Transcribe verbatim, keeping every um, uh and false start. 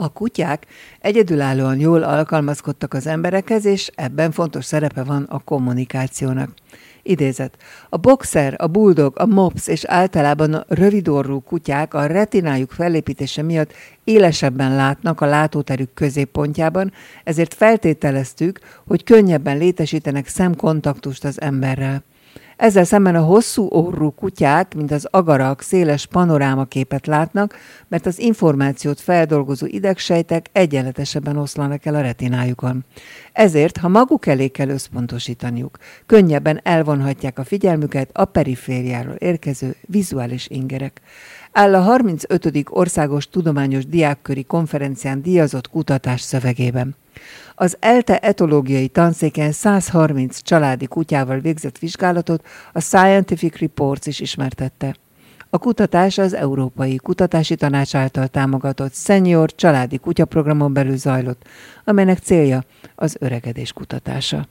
A kutyák egyedülállóan jól alkalmazkodtak az emberekhez, és ebben fontos szerepe van a kommunikációnak. Idézet. A boxer, a bulldog, a mops és általában a rövidorrú kutyák a retinájuk felépítése miatt élesebben látnak a látóterük középpontjában, ezért feltételeztük, hogy könnyebben létesítenek szemkontaktust az emberrel. Ezzel szemben a hosszú orrú kutyák, mint az agarak, széles panorámaképet látnak, mert az információt feldolgozó idegsejtek egyenletesebben oszlanak el a retinájukon. Ezért, ha maguk elé kell összpontosítaniuk, könnyebben elvonhatják a figyelmüket a perifériáról érkező vizuális ingerek. Áll a harmincötödik Országos Tudományos Diákköri Konferencián díjazott kutatás szövegében. Az ELTE etológiai tanszéken száz harminc családi kutyával végzett vizsgálatot a Scientific Reports is ismertette. A kutatás az Európai Kutatási Tanács által támogatott Senior családi kutyaprogramon belül zajlott, amelynek célja az öregedés kutatása.